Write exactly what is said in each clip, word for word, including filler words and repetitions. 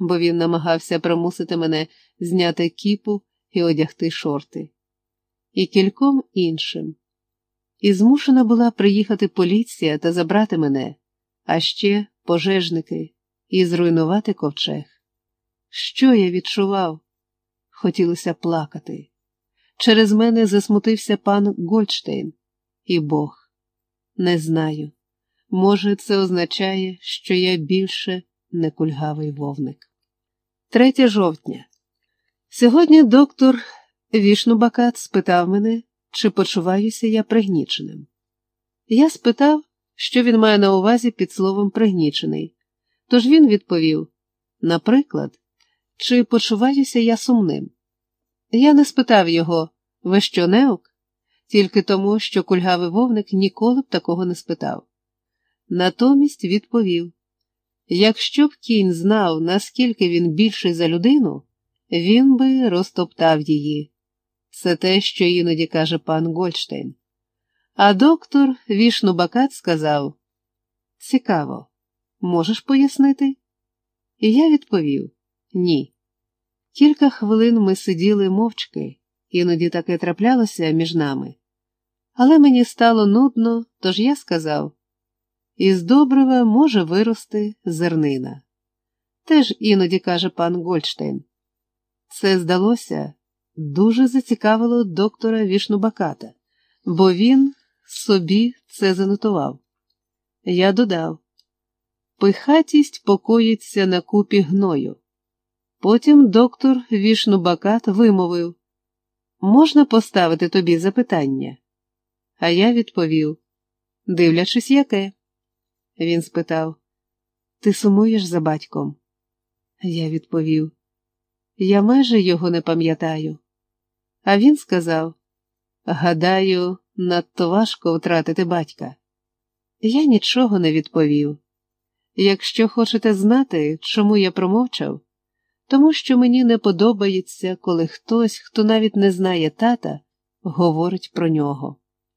бо він намагався примусити мене зняти кіпу і одягти шорти. І кільком іншим. І змушена була приїхати поліція та забрати мене, а ще пожежники, і зруйнувати ковчег. Що я відчував? Хотілося плакати. Через мене засмутився пан Гольдштейн і Бог. Не знаю. Може, це означає, що я більше не кульгавий вовник. третє жовтня. Сьогодні доктор Вішнубакат спитав мене, чи почуваюся я пригніченим. Я спитав, що він має на увазі під словом «пригнічений». Тож він відповів, наприклад, чи почуваюся я сумним. Я не спитав його, ви що, неук? Тільки тому, що кульгавий вовник ніколи б такого не спитав. Натомість відповів, якщо б кінь знав, наскільки він більший за людину, він би розтоптав її. Це те, що іноді каже пан Гольдштейн. А доктор Вішнубакат сказав, цікаво, можеш пояснити? І я відповів, ні. Кілька хвилин ми сиділи мовчки, іноді таке траплялося між нами. Але мені стало нудно, тож я сказав, із добрива може вирости зернина. Теж іноді каже пан Гольдштейн. Це, здалося, дуже зацікавило доктора Вішнубаката, бо він собі це занотував. Я додав, пихатість покоїться на купі гною. Потім доктор Вішнубакат вимовив, можна поставити тобі запитання? А я відповів, дивлячись яке. Він спитав, ти сумуєш за батьком? Я відповів, я майже його не пам'ятаю. А він сказав, гадаю, надто важко втратити батька. Я нічого не відповів. Якщо хочете знати, чому я промовчав, тому що мені не подобається, коли хтось, хто навіть не знає тата, говорить про нього.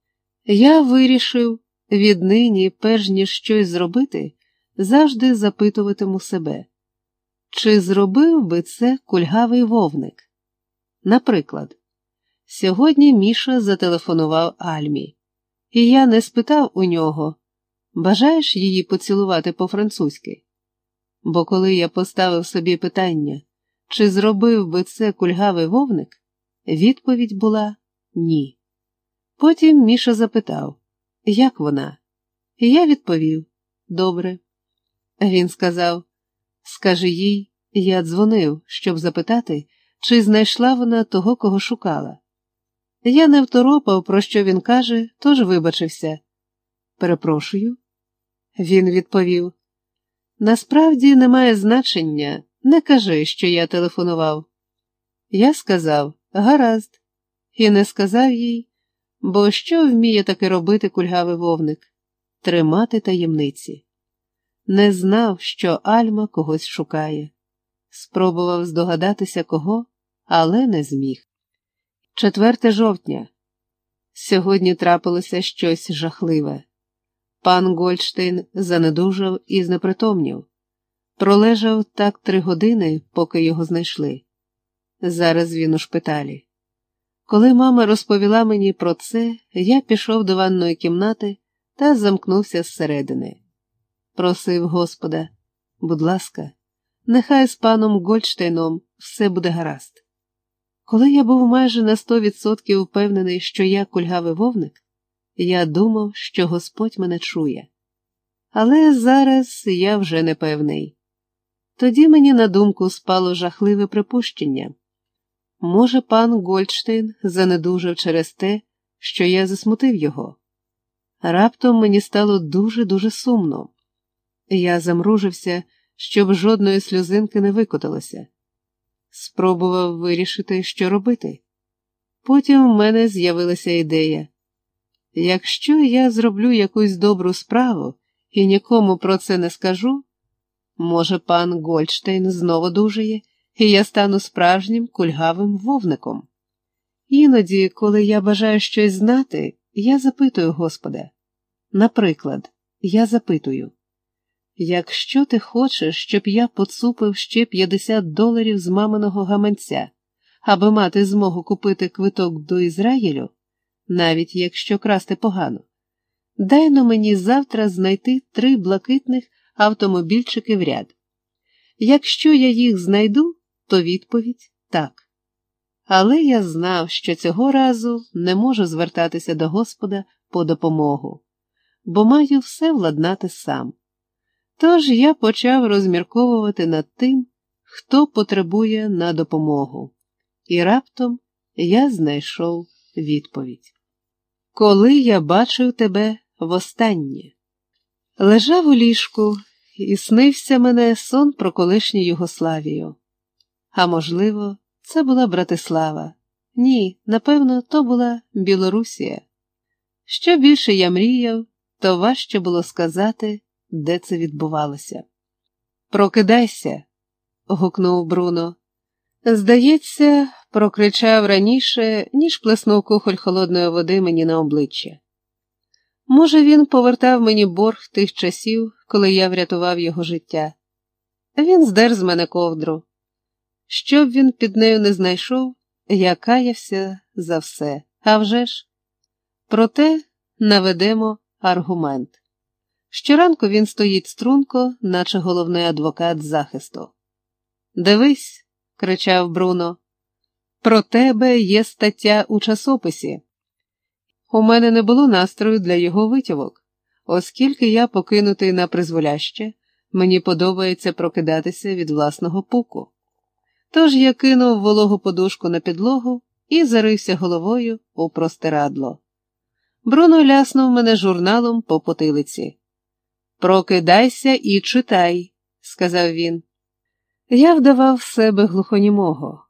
Я вирішив, віднині, перш ніж щось зробити, завжди запитуватиму себе, чи зробив би це кульгавий вовник? Наприклад, сьогодні Міша зателефонував Альмі, і я не спитав у нього, бажаєш її поцілувати по-французьки? Бо коли я поставив собі питання, чи зробив би це кульгавий вовник, відповідь була ні. Потім Міша запитав, як вона? І я відповів, добре. Він сказав, скажи їй, я дзвонив, щоб запитати, чи знайшла вона того, кого шукала. Я не второпав, про що він каже, тож вибачився. Перепрошую. Він відповів, насправді немає значення, не кажи, що я телефонував. Я сказав, гаразд, і не сказав їй, бо що вміє таки робити кульгавий вовник? Тримати таємниці. Не знав, що Альма когось шукає. Спробував здогадатися кого, але не зміг. четверте жовтня. Сьогодні трапилося щось жахливе. Пан Гольдштейн занедужав і знепритомнів. Пролежав так три години, поки його знайшли. Зараз він у шпиталі. Коли мама розповіла мені про це, я пішов до ванної кімнати та замкнувся зсередини. Просив Господа, будь ласка, нехай з паном Гольдштейном все буде гаразд. Коли я був майже на сто відсотків впевнений, що я кульгавий вовник, я думав, що Господь мене чує. Але зараз я вже не певний. Тоді мені на думку спало жахливе припущення. Може, пан Гольдштейн занедужав через те, що я засмутив його. Раптом мені стало дуже-дуже сумно. Я замружився, щоб жодної сльозинки не викотилося. Спробував вирішити, що робити. Потім в мене з'явилася ідея. Якщо я зроблю якусь добру справу і нікому про це не скажу, може, пан Гольдштейн знову дужає, і я стану справжнім кульгавим вовником. Іноді, коли я бажаю щось знати, я запитую Господа. Наприклад, я запитую, якщо ти хочеш, щоб я поцупив ще п'ятдесят доларів з маминого гаманця, аби мати змогу купити квиток до Ізраїлю, навіть якщо красти погано, дай-но мені завтра знайти три блакитних автомобільчики в ряд. Якщо я їх знайду, то відповідь – так. Але я знав, що цього разу не можу звертатися до Господа по допомогу, бо маю все владнати сам. Тож я почав розмірковувати над тим, хто потребує на допомогу. І раптом я знайшов відповідь. Коли я бачив тебе востаннє. Лежав у ліжку, і снився мене сон про колишню Югославію. А можливо, це була Братислава. Ні, напевно, то була Білорусія. Що більше я мріяв, то важче було сказати, де це відбувалося. «Прокидайся!» – гукнув Бруно. Здається, прокричав раніше, ніж плеснув кухоль холодної води мені на обличчя. Може, він повертав мені борг тих часів, коли я врятував його життя. Він здер з мене ковдру. Що б він під нею не знайшов, я каявся за все. А вже ж. Проте наведемо аргумент. Щоранку він стоїть струнко, наче головний адвокат захисту. «Дивись!» – кричав Бруно. «Про тебе є стаття у часописі». У мене не було настрою для його витівок, оскільки я покинутий на призволяще, мені подобається прокидатися від власного пуку. Тож я кинув вологу подушку на підлогу і зарився головою у простирадло. Бруно ляснув мене журналом по потилиці. «Прокидайся і читай», – сказав він. Я вдавав себе глухонімого.